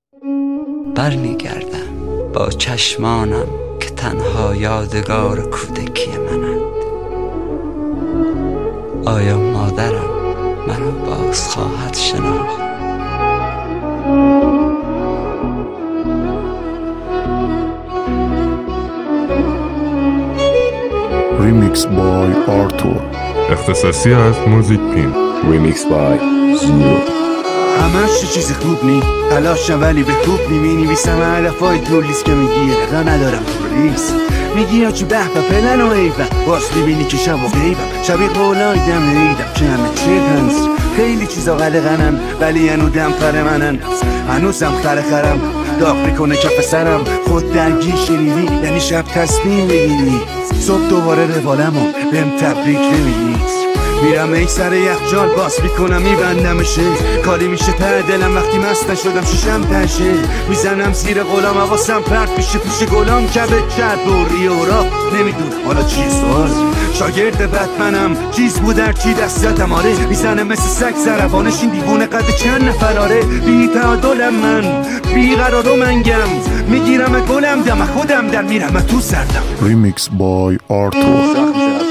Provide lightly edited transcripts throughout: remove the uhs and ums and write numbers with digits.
برمیگردم با چشمانم که تنها یادگار کودکی منند. آیا مادرم منو باز خواهد شناخت؟ Remix by آرتور. اختصاصی از موزیک پین. Remix by زیرو. همش چیز خوب نی تلاشم ولی به خوب نی مینویسم حرفای تو لیست که میگی رقا ندارم تو لیست میگی یا چی به پلن و ایبم باز میبینی که شب و غیبم شبیه قولای دم نیدم که همه چه هنست خیلی چیزا قلقنن ولی هنو دم پر منن هنوزم خرم داغ میکنه کف سرم خود درگیر شنیدی یعنی شب تصمیم بگیری صبح دوباره روالمو بهم تبریک نمیگی میرم ای سر یخچال باز میکنم میبندمشه کاری میشه ته دلم وقتی مست نشدم شیشم تشه میزنم زیر غلام حواسم پرت میشه پیش گلام کبد کرد بوری و را نمیدونم حالا چیه سوال شاگرد بتمنم چیز بود در چی دستم آره میزنه مثل سگ زربانش این دیوونه قد چند نفراره بی تعادلم من بی قرار و منگم میگیرم گلم دم خودم در میرم تو سردم. Remix by آرتور.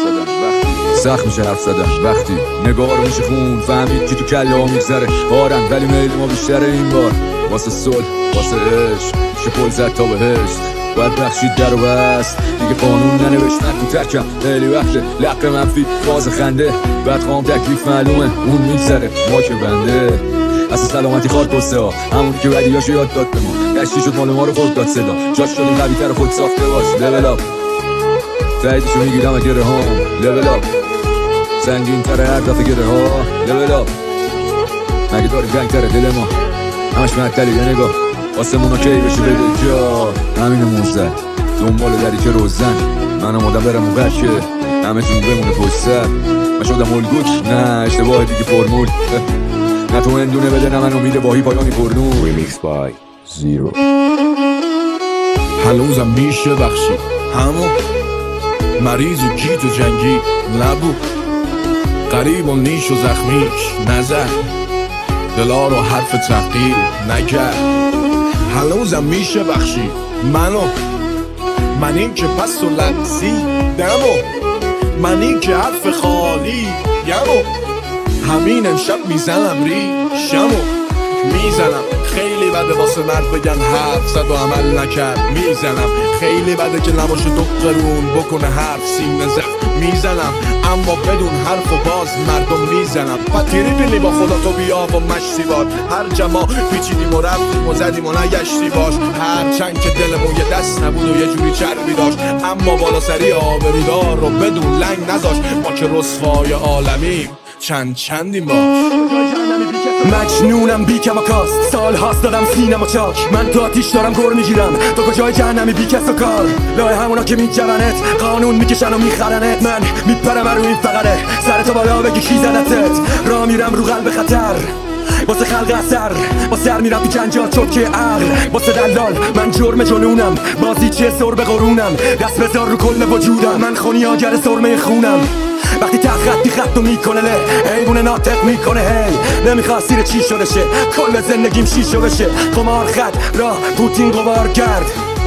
سخت میشه حرف زدن وقتی نگاه رو میشه خون فهمید که تو کله ها میگذره بارن ولی میل ما بیشتره این بار واسه صلح واسه عشق میشه پل زد تا بهشت باید بخشید در و بست دیگه قانون ننوشتن تو ترکم خیلی وقته لقه منفی فاز خنده بعد خواهم تکلیف معلومه اون میگذره ما که بنده اصلا سلامتی خواد پسته ها همونی که بدیاشو یاد داد به ما دشتی شد مال ما رو خود داد صدا جاش شدیم قوی تر خود ساخته باش لول اپ تاییدشو میگیرم اگه رهام لول اپ سنگین تره هر دفعه گره ها لول اپ مگه داری گنگ تره دل ما همش معطلی یه نگاه آسمونا کی بشه بده جا همین موزه دنبال دری که روزن من آمادم برم اون قشه همه تون بمونه پشت سر من شدم الگوک نه اشتباه دیگه فرمول نه تو اندونه بده نه من امید باهی پایانی پرنور. Remix by زیرو. هنوزم میشه بخشی همون مریض و گیت و جنگی نبود قریب و نیش و زخمیش نزد دلا رو حرف تحقیر نکرد هنوزم میشه بخشی من این که پس و لحظی دمو من این که حرف خالی یمو همین امشب میزنم ریشمو میزنم خیلی بده واسه مرد بگن حرف زد و عمل نکرد میزنم خیلی بده که نباشه دو قرون بکنه حرف سینه زفت میزنم اما بدون حرف و باز مردم میزنم پتیری پیلی با خدا تو بیا و مشتی باد هر جما پیچیدیم و رفتیم و زدیم و نگشتی باش هر چند که دلمون یه دست نبود و یه جوری چربی داشت اما بالا سری آبرودار رو بدون لنگ نذاشت ما که رسوای عالمیم چندیم باش مجنونم بی کم و کاست سال هاست دادم سینم و چاک من تو آتیش دارم گر میگیرم تو کجای جهنمی بی کس و کار لای همونا که میجونت قانون میکشن و میخرنت من میپرم رو این فقره سر تو بالا بگی کی زدتت را میرم رو قلب خطر واسه خلق اثر با سر میرم تو جنجال چوکه عقل واسه دلال من جرم جنونم بازی چه سر به قرونم دست بذار رو کل وجودم من خونیاگر سرمه خونم وقتی خطی خطو میکنه له حیوان ناطق میکنه هی نمیخواستی چی شده شه کل زندگیم شیشو بشه قمار خط راه پوتین قوار کرد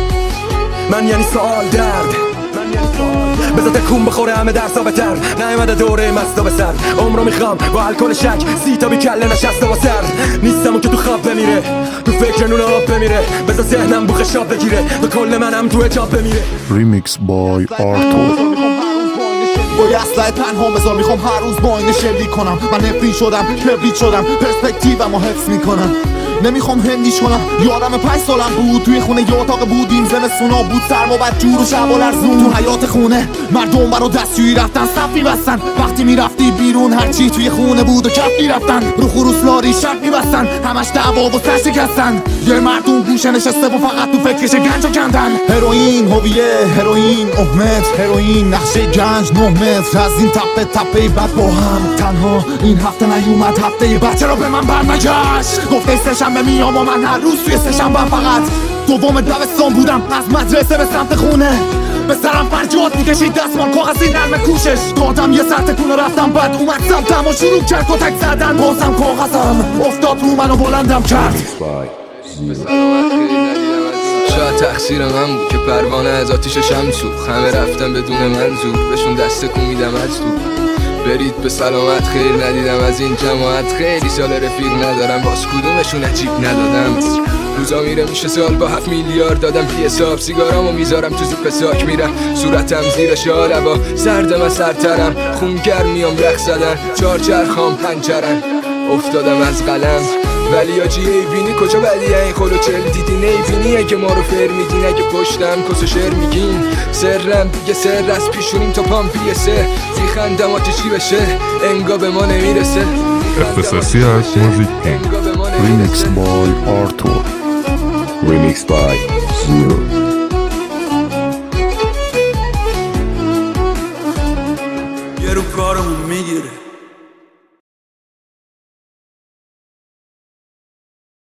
من یعنی سوال درد بذار تکون بخوره همه درسا بتر نیومده دوره مستا به سر عمرو میخوام با الکل شک سیتا بی کله نشسته با سر نیستم اون که تو خواب بمیره تو فکر نون آب بمیره بذار ذهنم بو خشاب بگیره به کل منم تو اجاب بمیره. Remix by آرتور. با اسلحه پنهان بذار میخوام هر روز با اینه شلیک کنم من نفرین شدم کبریت شدم پرسپکتیوم رو حفظ میکنم نمیخوام هندیش کنم یادم 5 سالم بود توی خونه یه اتاق بودیم زمستونا بود سرما بد جور و شب و لرزون تو حیات خونه مردم برا دستشویی رفتن صف میبستن وقتی میرفتی بیرون هرچی توی خونه بود و کف میرفتن رو خروس لاری شب میبستن همش دعوا و سر شکستن یه مردم گوشه نشسته و فقط تو فکرش گنج و کندن هروئین هویه هروئین احمد هروئین نقشه گنج 9 متر از این تپه بعد با هم تنها این هفته نیومد هفته بعد چرا به من برنگشت گفته سه‌شنبه میام و من هر روز توی سه‌شنبه فقط دوم دبستان بودم از مدرسه به سمت خونه به سرم فرجات میکشید دستمال کاغذی نرم کوشش دادم یه سر تکون رفتم بعد اومد سمتم و شروع کرد کتک زدن بازم کاغذم افتاد رو منو بلندم کرد به سلامت خیلی ندیدم از این. شاید تقصیر من بود که پروانه از آتیشش هم سوخت. همه رفتن بدون منظور، بهشون دست کو میدم از دور. برید به سلامت خیر ندیدم از این جماعت. خیلی سال رفیق ندارم، باز کدومشون عجیب ندادم. روزا میره میشه سال با 7 میلیارد دادم بی حساب. سیگارامو میذارم تو زیپ ساک میرم، صورتم زیر شال هوا سردم از سرترم. خونگر میام رقص زدن، چارچرخام پنچرن. افتادم از قلم ولی آجی ایبینی کجا بدیه این خلو چل دیدی نیبینیه که ما رو فر میدین. اگه پشتم کس و شعر میگین سرم دیگه سر از پیشونیم تا پام پیسه. میخندم آجی چی بشه انگا به ما نمیرسه. اختصاصی از موزیک پین. Remix by Arthur. Remix by Zero. یه رو کارمون میگیره